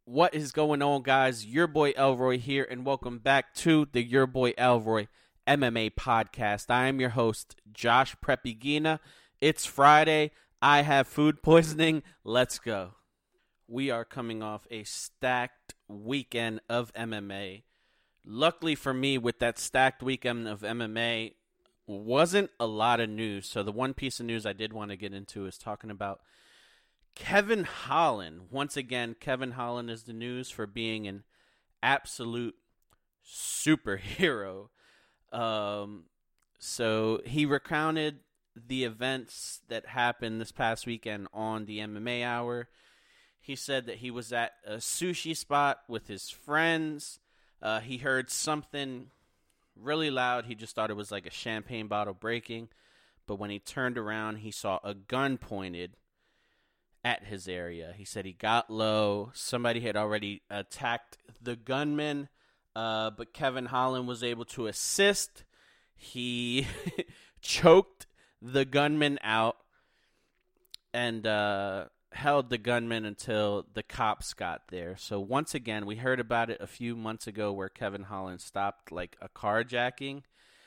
What is going on, guys? Your boy Elroy here, and welcome back to the Your Boy Elroy MMA podcast. I am your host, Josh Prepigina. It's Friday. I have food poisoning. Let's go. We are coming off a stacked weekend of MMA. Luckily for me, with that stacked weekend of MMA, wasn't a lot of news. So the one piece of news I did want to get into is talking about Kevin Holland. Once again, Kevin Holland is the news for being an absolute superhero. So he recounted the events that happened this past weekend on the MMA Hour. He said that he was at a sushi spot with his friends. He heard something really loud. He just thought it was like a champagne bottle breaking. But when he turned around, he saw a gun pointed at his area. He said he got low. Somebody had already attacked the gunman, but Kevin Holland was able to assist. He choked the gunman out and held the gunman until the cops got there. So once again, we heard about it a few months ago where Kevin Holland stopped like a carjacking.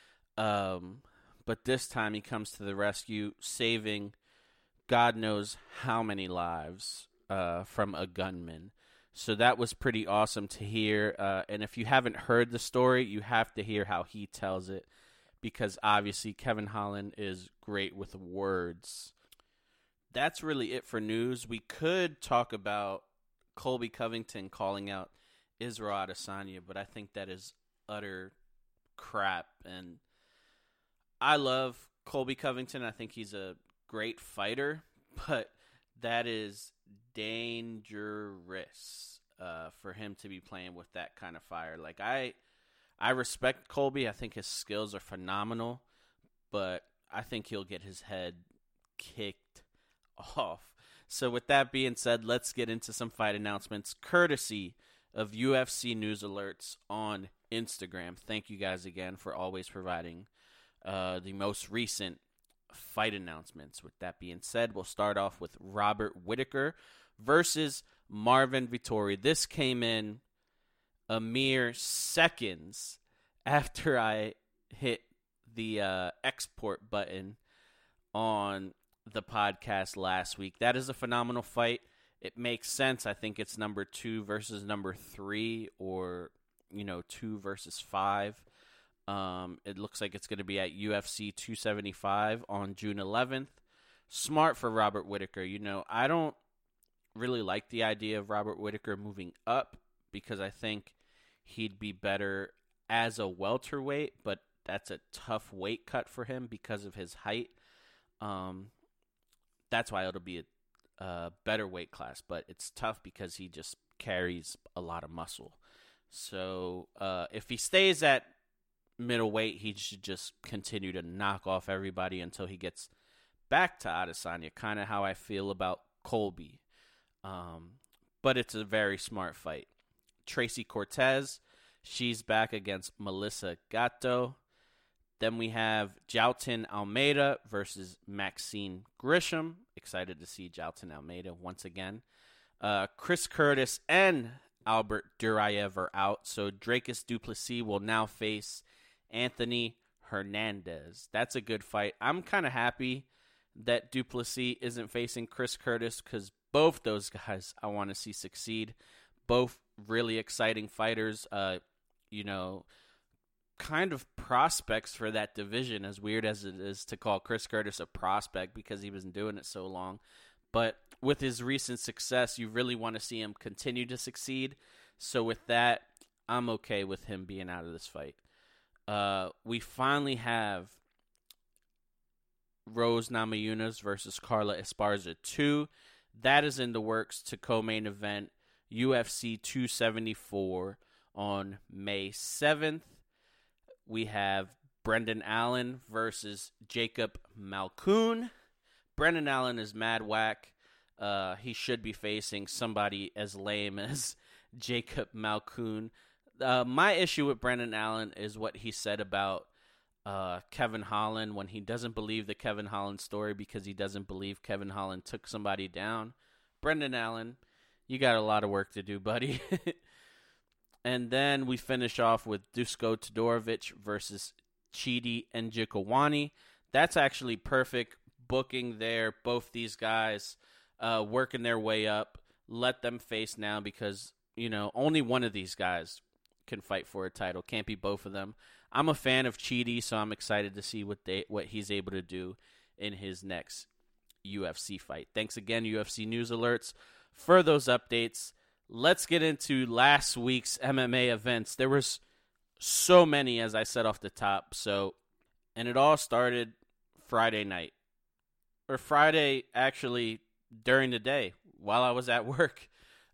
But this time he comes to the rescue, saving God knows how many lives from a gunman. So that was pretty awesome to hear. And if you haven't heard the story, you have to hear how he tells it, because obviously Kevin Holland is great with words. That's really it for news. We could talk about Colby Covington calling out Israel Adesanya, but I think that is utter crap. And I love Colby Covington. I think he's a great fighter, but that is dangerous for him to be playing with that kind of fire. Like, I respect Colby. I think his skills are phenomenal, but I think he'll get his head kicked off. So with that being said, let's get into some fight announcements courtesy of UFC News Alerts on Instagram. Thank you guys again for always providing the most recent fight announcements. With that being said, we'll start off with Robert Whittaker versus Marvin Vettori. This came in a mere seconds after I hit the export button on the podcast last week. That is a phenomenal fight. It makes sense. I think it's number 2 versus number 3, or 2 versus 5. It looks like it's going to be at UFC 275 on June 11th. Smart for Robert Whittaker. I don't really like the idea of Robert Whittaker moving up, because I think he'd be better as a welterweight, but that's a tough weight cut for him because of his height. That's why it'll be a better weight class, but it's tough because he just carries a lot of muscle. So if he stays at middleweight, he should just continue to knock off everybody until he gets back to Adesanya, kind of how I feel about Colby. But it's a very smart fight. Tracy Cortez, she's back against Melissa Gatto. Then we have Jailton Almeida versus Maxine Grisham. Excited to see Jailton Almeida once again. Chris Curtis and Albert Duraev are out, so Dricus du Plessis will now face Anthony Hernandez. That's a good fight. I'm kind of happy that du Plessis isn't facing Chris Curtis, because both those guys I want to see succeed. Both really exciting fighters. Kind of prospects for that division, as weird as it is to call Chris Curtis a prospect because he wasn't doing it so long. But with his recent success, you really want to see him continue to succeed. So with that, I'm okay with him being out of this fight. We finally have Rose Namajunas versus Carla Esparza 2. That is in the works to co-main event UFC 274 on May 7th. We have Brendan Allen versus Jacob Malkoun. Brendan Allen is mad whack. He should be facing somebody as lame as Jacob Malkoun. My issue with Brendan Allen is what he said about Kevin Holland, when he doesn't believe the Kevin Holland story because he doesn't believe Kevin Holland took somebody down. Brendan Allen, You got a lot of work to do, buddy. And then we finish off with Dusko Todorovic versus Chidi Njokuani. That's actually perfect booking there. Both these guys working their way up. Let them face now because, only one of these guys can fight for a title. Can't be both of them. I'm a fan of Chidi, so I'm excited to see what he's able to do in his next UFC fight. Thanks again, UFC News Alerts, for those updates. Let's get into last week's MMA events. There was so many, as I said off the top. And it all started Friday night. Or Friday, actually, during the day, while I was at work.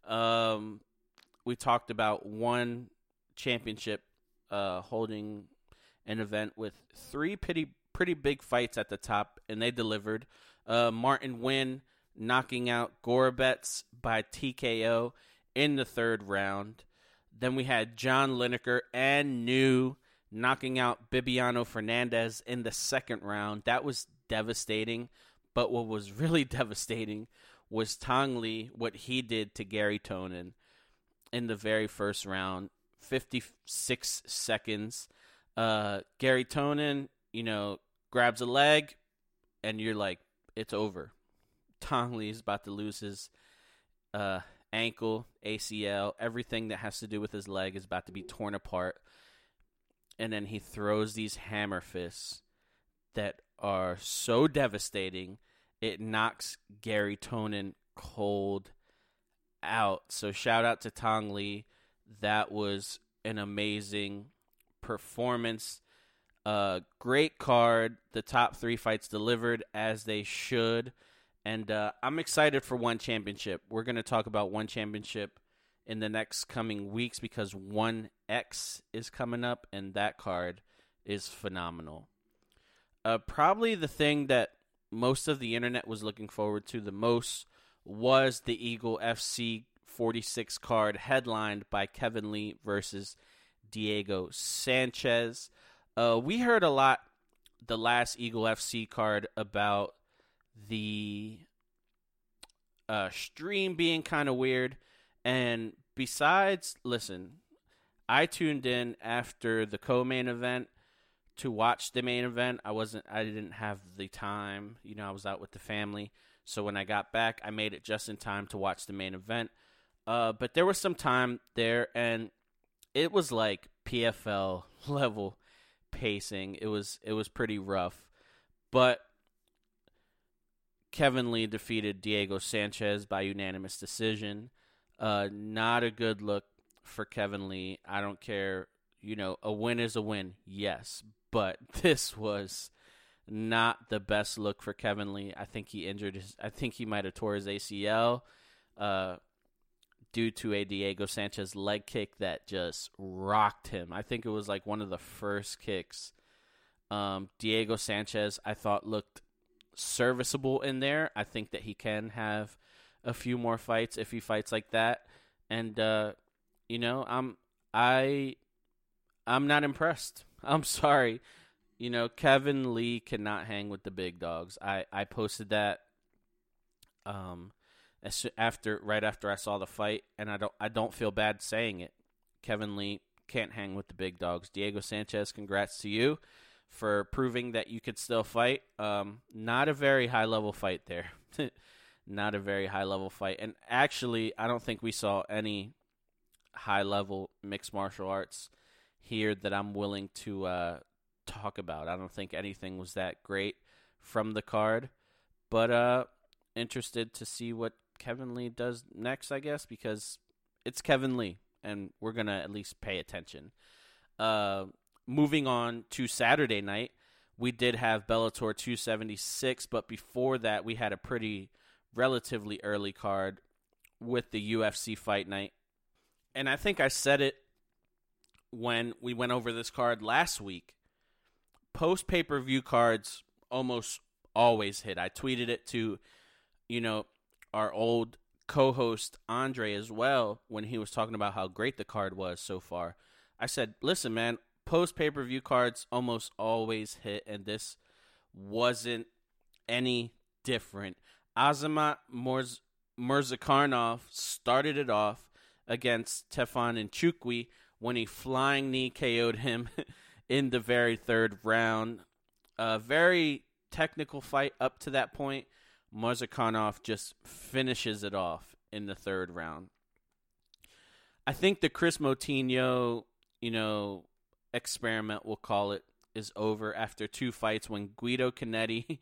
We talked about one championship holding an event with three pretty big fights at the top, and they delivered. Martin Nguyen knocking out Gorobets by TKO in the third round. Then we had John Lineker and New knocking out Bibiano Fernandez in the second round. That was devastating. But what was really devastating was Tong Lee, what he did to Gary Tonin in the very first round. 56 seconds. Gary Tonin, grabs a leg, and you're like, it's over. Tong Lee is about to lose his ankle, ACL, everything that has to do with his leg is about to be torn apart. And then he throws these hammer fists that are so devastating, it knocks Gary Tonin cold out. So shout out to Tong Lee. That was an amazing performance. Great card. The top three fights delivered as they should. And I'm excited for One Championship. We're going to talk about One Championship in the next coming weeks because 1X is coming up, and that card is phenomenal. Probably the thing that most of the internet was looking forward to the most was the Eagle FC 46 card headlined by Kevin Lee versus Diego Sanchez. We heard a lot the last Eagle FC card about the stream being kind of weird. And besides, listen, I tuned in after the co-main event to watch the main event. I didn't have the time. I was out with the family. So when I got back, I made it just in time to watch the main event. But there was some time there, and it was like PFL level pacing. It was pretty rough. But Kevin Lee defeated Diego Sanchez by unanimous decision. Not a good look for Kevin Lee. I don't care. A win is a win, yes. But this was not the best look for Kevin Lee. I think he might have tore his ACL due to a Diego Sanchez leg kick that just rocked him. I think it was like one of the first kicks. Diego Sanchez, I thought, looked serviceable in there. I think that he can have a few more fights if he fights like that. And I'm not impressed. I'm sorry. Kevin Lee cannot hang with the big dogs. I posted that right after I saw the fight, and I don't feel bad saying it. Kevin Lee can't hang with the big dogs. Diego Sanchez, congrats to you for proving that you could still fight. Not a very high-level fight there. Not a very high-level fight. And actually, I don't think we saw any high-level mixed martial arts here that I'm willing to talk about. I don't think anything was that great from the card. But interested to see what Kevin Lee does next, I guess, because it's Kevin Lee, and we're going to at least pay attention. Moving on to Saturday night, we did have Bellator 276, but before that, we had a pretty relatively early card with the UFC Fight Night. And I think I said it when we went over this card last week. Post pay-per-view cards almost always hit. I tweeted it to, our old co-host Andre as well when he was talking about how great the card was so far. I said, listen, man, post pay-per-view cards almost always hit, and this wasn't any different. Azamat Murzakanov started it off against Tefan Nchukwi when he flying knee KO'd him in the very third round. A very technical fight up to that point. Murzakanov just finishes it off in the third round. I think the Chris Moutinho, experiment, we'll call it, is over after 2 fights when Guido Canetti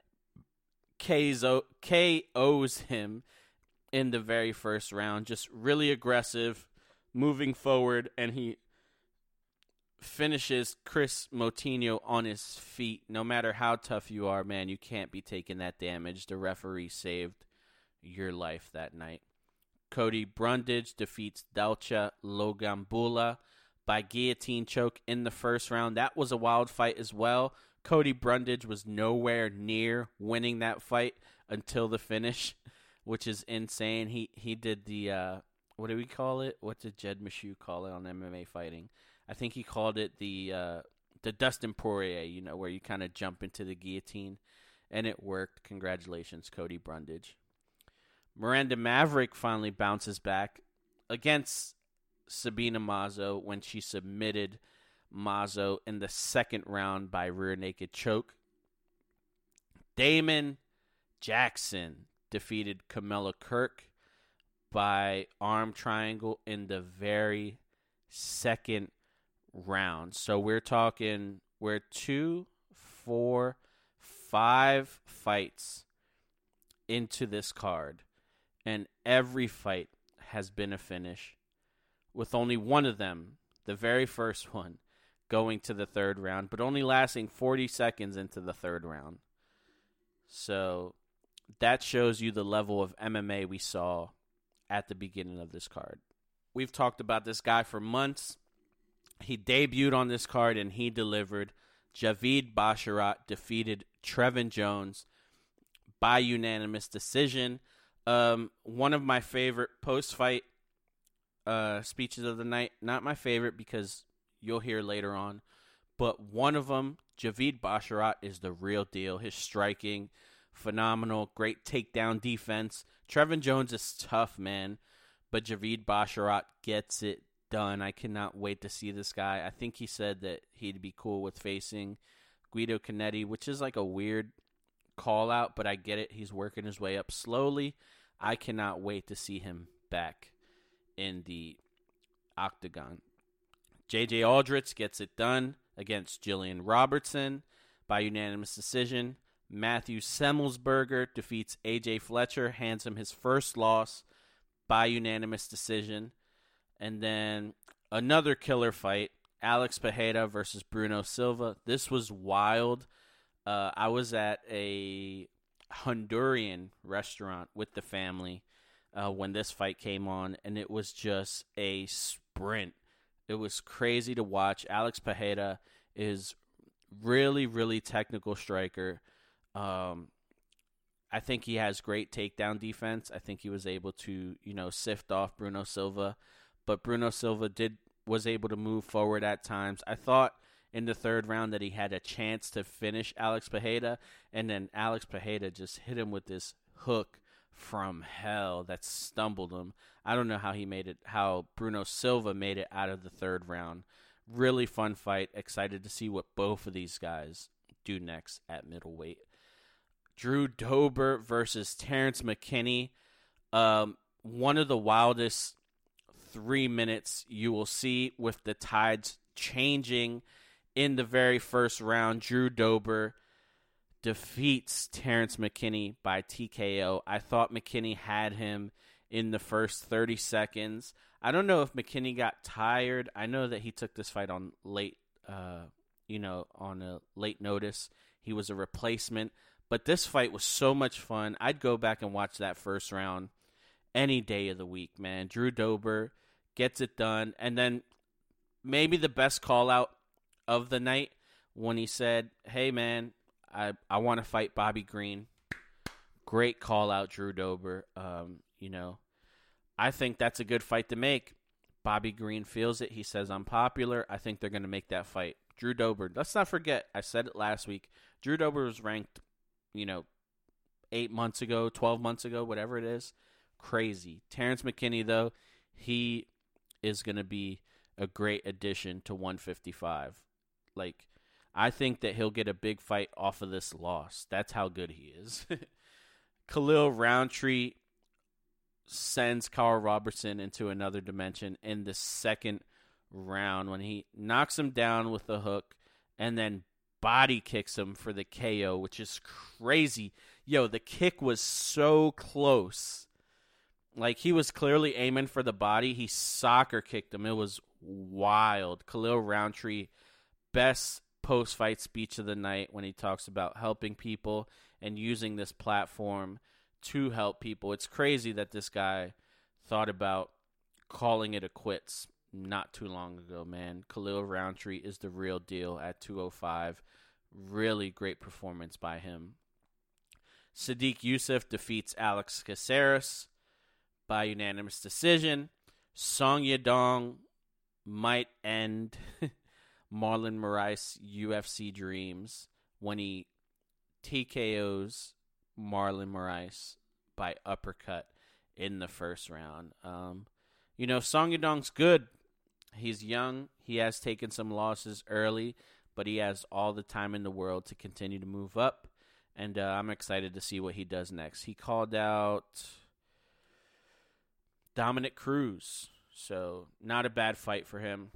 KOs him in the very first round. Just really aggressive, moving forward, and he finishes Chris Moutinho on his feet. No matter how tough you are, man, you can't be taking that damage. The referee saved your life that night. Cody Brundage defeats Dalcha Logambula by guillotine choke in the first round. That was a wild fight as well. Cody Brundage was nowhere near winning that fight until the finish, which is insane. He did the, what do we call it? What did Jed Meshew call it on MMA fighting? I think he called it the Dustin Poirier, where you kind of jump into the guillotine, and it worked. Congratulations, Cody Brundage. Miranda Maverick finally bounces back against Sabina Mazo when she submitted Mazo in the second round by rear naked choke. Damon Jackson defeated Camilla Kirk by arm triangle in the very second round. So we're 2, 4, 5 fights into this card, and every fight has been a finish, with only one of them, the very first one, going to the third round, but only lasting 40 seconds into the third round. So that shows you the level of MMA we saw at the beginning of this card. We've talked about this guy for months. He debuted on this card, and he delivered. Javid Basharat defeated Trevin Jones by unanimous decision. One of my favorite post-fight speeches of the night. Not my favorite because you'll hear later on, but one of them, Javid Basharat, is the real deal. His striking, phenomenal, great takedown defense. Trevin Jones is tough, man, but Javid Basharat gets it done. I cannot wait to see this guy. I think he said that he'd be cool with facing Guido Canetti, which is like a weird call out, but I get it. He's working his way up slowly. I cannot wait to see him back in the octagon. J.J. Aldrich gets it done against Jillian Robertson by unanimous decision. Matthew Semmelsberger defeats A.J. Fletcher, hands him his first loss by unanimous decision. And then another killer fight, Alex Pereira versus Bruno Silva. This was wild. I was at a Honduran restaurant with the family when this fight came on, and it was just a sprint. It was crazy to watch. Alex Pereira is really, really technical striker. I think he has great takedown defense. I think he was able to, sift off Bruno Silva. But Bruno Silva was able to move forward at times. I thought in the third round that he had a chance to finish Alex Pereira, and then Alex Pereira just hit him with this hook from hell that stumbled him. I don't know how Bruno Silva made it out of the third round. Really fun fight. Excited to see what both of these guys do next at middleweight. Drew Dober versus Terrence McKinney. One of the wildest 3 minutes you will see, with the tides changing in the very first round. Drew Dober defeats Terrence McKinney by TKO. I thought McKinney had him in the first 30 seconds. I don't know if McKinney got tired. I know that he took this fight on on a late notice. He was a replacement. But this fight was so much fun. I'd go back and watch that first round any day of the week, man. Drew Dober gets it done. And then maybe the best call out of the night when he said, hey, man, I want to fight Bobby Green. Great call out, Drew Dober. I think that's a good fight to make. Bobby Green feels it. He says, I'm popular. I think they're going to make that fight. Drew Dober, let's not forget, I said it last week, Drew Dober was ranked 8 months ago, 12 months ago, whatever it is, crazy. Terrence McKinney, though, he is going to be a great addition to 155. Like, I think that he'll get a big fight off of this loss. That's how good he is. Khalil Roundtree sends Carl Robertson into another dimension in the second round when he knocks him down with a hook and then body kicks him for the KO, which is crazy. Yo, the kick was so close. Like, he was clearly aiming for the body. He soccer kicked him. It was wild. Khalil Roundtree, best post-fight speech of the night when he talks about helping people and using this platform to help people. It's crazy that this guy thought about calling it a quits not too long ago, man. Khalil Roundtree is the real deal at 205. Really great performance by him. Sadiq Youssef defeats Alex Caceres by unanimous decision. Song Yadong might end Marlon Moraes' UFC dreams when he TKOs Marlon Moraes by uppercut in the first round. Song Yadong's good. He's young. He has taken some losses early, but he has all the time in the world to continue to move up, and I'm excited to see what he does next. He called out Dominic Cruz, so not a bad fight for him.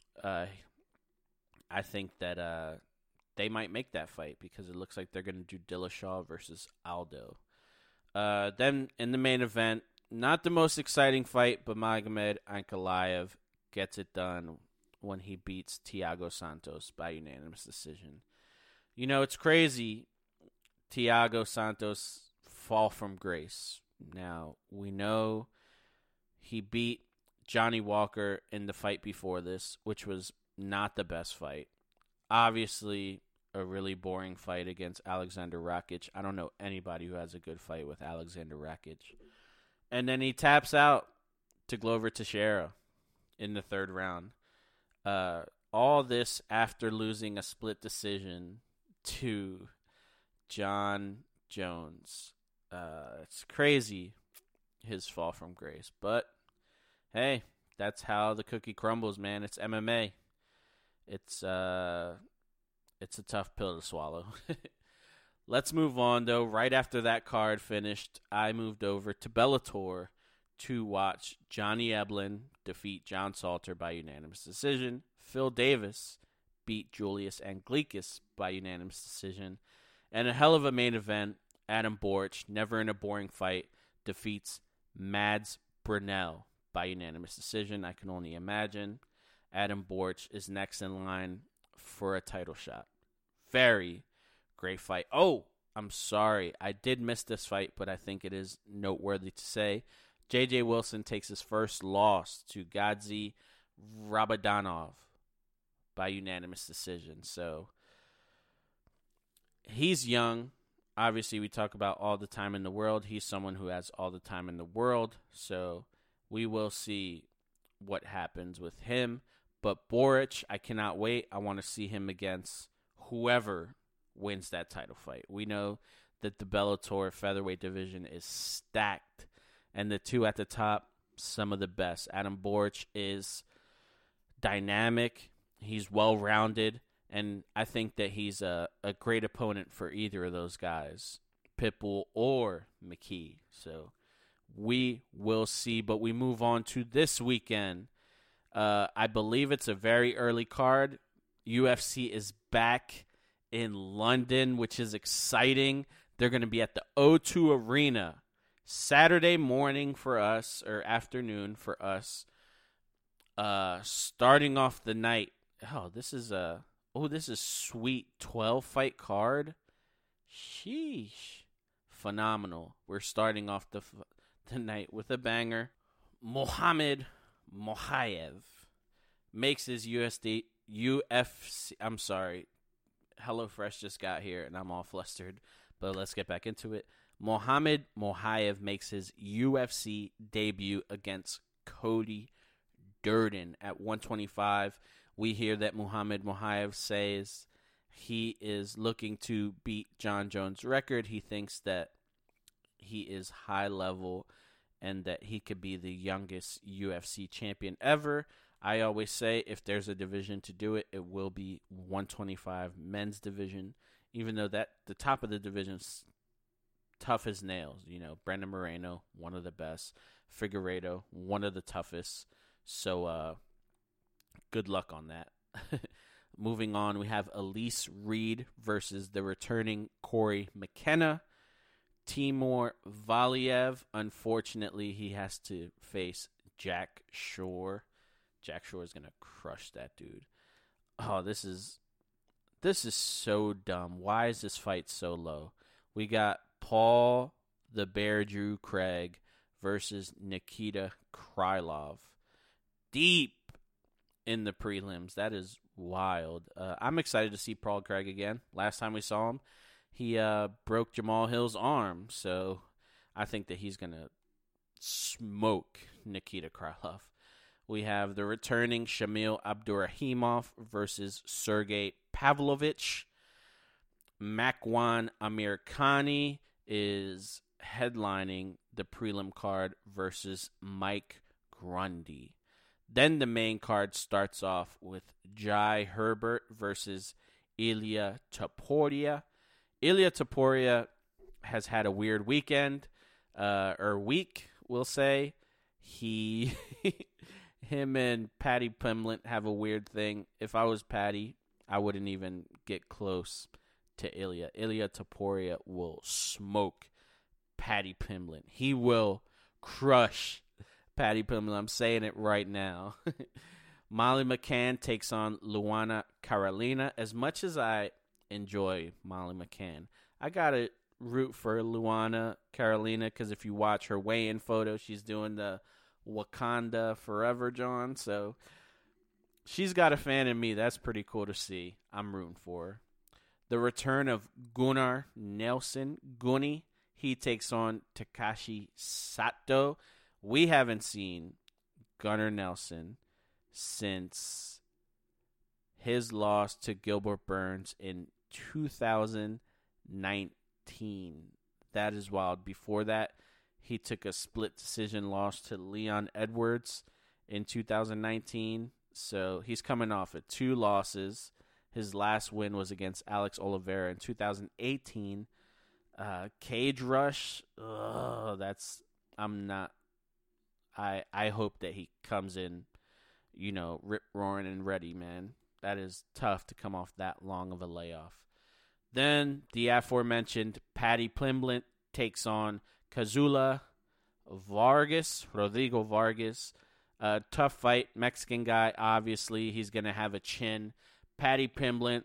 I think that they might make that fight because it looks like they're going to do Dillashaw versus Aldo. Then in the main event, not the most exciting fight, but Magomed Ankalaev gets it done when he beats Thiago Santos by unanimous decision. It's crazy. Thiago Santos fall from grace. Now, we know he beat Johnny Walker in the fight before this, which was not the best fight. Obviously, a really boring fight against Alexander Rakic. I don't know anybody who has a good fight with Alexander Rakic. And then he taps out to Glover Teixeira in the third round. All this after losing a split decision to John Jones. It's crazy, his fall from grace. But, hey, that's how the cookie crumbles, man. It's MMA. It's a tough pill to swallow. Let's move on, though. Right after that card finished, I moved over to Bellator to watch Johnny Eblen defeat John Salter by unanimous decision. Phil Davis beat Julius Anglickas by unanimous decision. And a hell of a main event, Adam Borch, never in a boring fight, defeats Mads Brunell by unanimous decision. I can only imagine Adam Borch is next in line for a title shot. Very great fight. Oh, I'm sorry. I did miss this fight, but I think it is noteworthy to say. J.J. Wilson takes his first loss to Gadzi Rabadanov by unanimous decision. So, he's young. Obviously, we talk about all the time in the world. He's someone who has all the time in the world. So, we will see what happens with him. But Boric, I cannot wait. I want to see him against whoever wins that title fight. We know that the Bellator featherweight division is stacked. And the two at the top, some of the best. Adam Boric is dynamic. He's well-rounded. And I think that he's a great opponent for either of those guys, Pitbull or McKee. So we will see. But we move on to this weekend. I believe it's a very early card. UFC is back in London, which is exciting. They're going to be at the O2 Arena Saturday morning for us, or afternoon for us. Starting off the night. This is sweet 12-fight card. Sheesh. Phenomenal. We're starting off the night with a banger. Mohamed Mokaev makes his UFC. I'm sorry. HelloFresh just got here and I'm all flustered, but let's get back into it. Mohamed Mokaev makes his UFC debut against Cody Durden at 125. We hear that Mohamed Mokaev says he is looking to beat John Jones' record. He thinks that he is high level and that he could be the youngest UFC champion ever. I always say if there's a division to do it, it will be 125 men's division, even though that the top of the division's tough as nails. You know, Brandon Moreno, one of the best. Figueiredo, one of the toughest. So good luck on that. Moving on, we have Elise Reed versus the returning Corey McKenna. Timur Valiev, unfortunately, he has to face Jack Shore. Jack Shore is going to crush that dude. Oh, this is so dumb. Why is this fight so low? We got Paul the Bear Drew Craig versus Nikita Krylov. Deep in the prelims. That is wild. I'm excited to see Paul Craig again. Last time we saw him, he broke Jamal Hill's arm. So I think that he's going to smoke Nikita Krylov. We have the returning Shamil Abdurrahimov versus Sergey Pavlovich. Makwan Amirkhani is headlining the prelim card versus Mike Grundy. Then the main card starts off with Jai Herbert versus Ilya Topuria. Ilya Topuria has had a weird weekend, or week, we'll say. Him and Paddy Pimblett have a weird thing. If I was Paddy, I wouldn't even get close to Ilya. Ilya Topuria will smoke Paddy Pimblett. He will crush Paddy Pimblett. I'm saying it right now. Molly McCann takes on Luana Carolina. As much as I enjoy Molly McCann, I got to root for Luana Carolina because if you watch her weigh-in photo, she's doing the Wakanda Forever, John. So she's got a fan in me. That's pretty cool to see. I'm rooting for her. The return of Gunnar Nelson, Gunny. He takes on Takashi Sato. We haven't seen Gunnar Nelson since his loss to Gilbert Burns in 2019. That is wild. Before that, he took a split decision loss to Leon Edwards in 2019. So he's coming off of 2 losses. His last win was against Alex Oliveira in 2018. Cage Rush. I hope that he comes in, rip roaring and ready, man. That is tough to come off that long of a layoff. Then the aforementioned Paddy Pimblett takes on Kazula Rodrigo Vargas. Tough fight. Mexican guy, obviously. He's going to have a chin. Paddy Pimblett,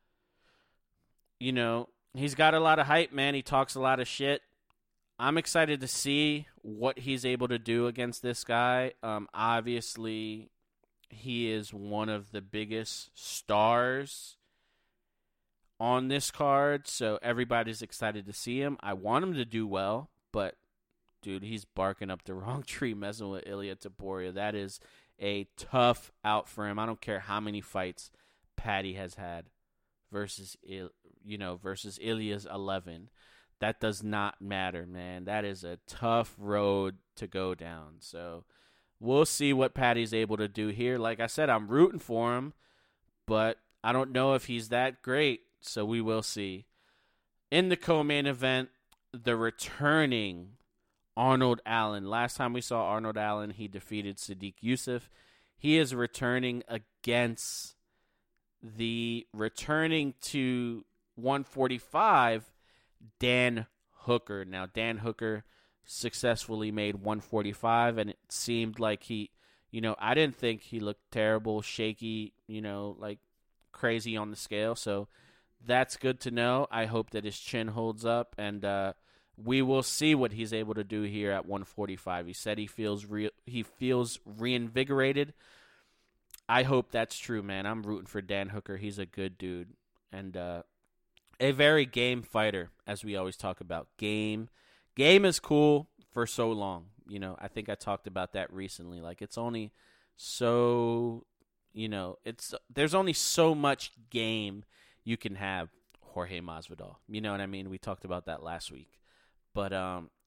he's got a lot of hype, man. He talks a lot of shit. I'm excited to see what he's able to do against this guy. Obviously, he is one of the biggest stars on this card, so everybody's excited to see him. I want him to do well, but, dude, he's barking up the wrong tree messing with Ilya Topuria. That is a tough out for him. I don't care how many fights Paddy has had versus Ilya's 11. That does not matter, man. That is a tough road to go down. So we'll see what Paddy's able to do here. Like I said, I'm rooting for him, but I don't know if he's that great. So we will see. In the co-main event, the returning Arnold Allen. Last time we saw Arnold Allen, he defeated Sadiq Youssef. He is returning against the returning to 145, Dan Hooker. Now, Dan Hooker successfully made 145, and it seemed like he, I didn't think he looked terrible, shaky, like crazy on the scale. So that's good to know. I hope that his chin holds up, and we will see what he's able to do here at 145. He said he feels reinvigorated. I hope that's true, man. I'm rooting for Dan Hooker. He's a good dude. And a very game fighter, as we always talk about. Game is cool for so long. I think I talked about that recently. Like, it's only so, there's only so much game you can have Jorge Masvidal. You know what I mean? We talked about that last week. But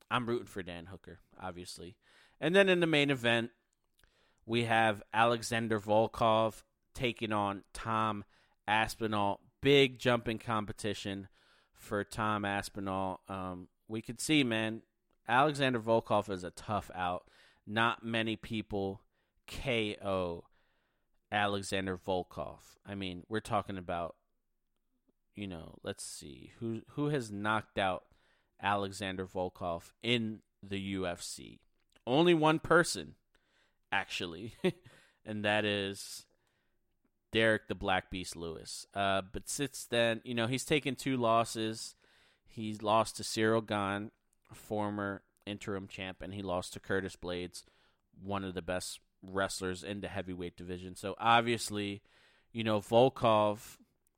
I'm rooting for Dan Hooker, obviously. And then in the main event, we have Alexander Volkov taking on Tom Aspinall. Big jumping competition for Tom Aspinall. We could see, man, Alexander Volkov is a tough out. Not many people KO Alexander Volkov. I mean, we're talking about, let's see. Who has knocked out Alexander Volkov in the UFC? Only one person, actually, and that is Derek the Black Beast Lewis. But since then, he's taken 2 losses. He's lost to Cyril Gane, former interim champ, and he lost to Curtis Blades, one of the best wrestlers in the heavyweight division. So obviously, Volkov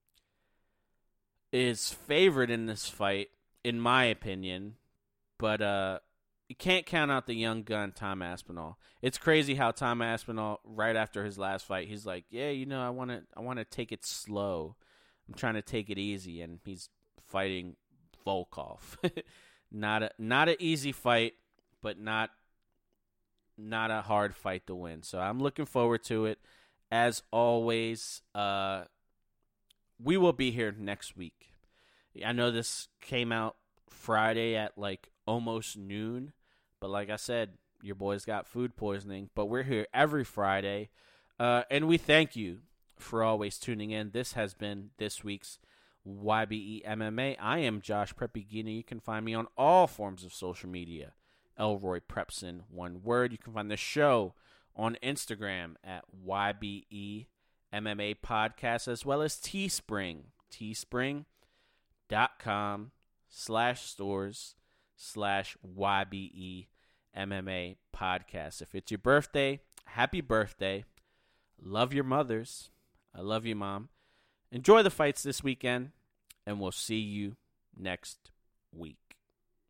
is favored in this fight, in my opinion, but you can't count out the young gun, Tom Aspinall. It's crazy how Tom Aspinall, right after his last fight, he's like, yeah, I want to take it slow. I'm trying to take it easy, and he's fighting Volkov. Not an easy fight, but not a hard fight to win. So I'm looking forward to it. As always, we will be here next week. I know this came out Friday at almost noon, but like I said, your boys got food poisoning. But we're here every Friday, and we thank you for always tuning in. This has been this week's YBE MMA. I am Josh Prepigina. You can find me on all forms of social media. Elroy Prepson, one word. You can find the show on Instagram at YBE MMA Podcast, as well as Teespring. Teespring.com/stores/YBE MMA Podcast. If it's your birthday, happy birthday. Love your mothers. I love you, Mom. Enjoy the fights this weekend, and we'll see you next week.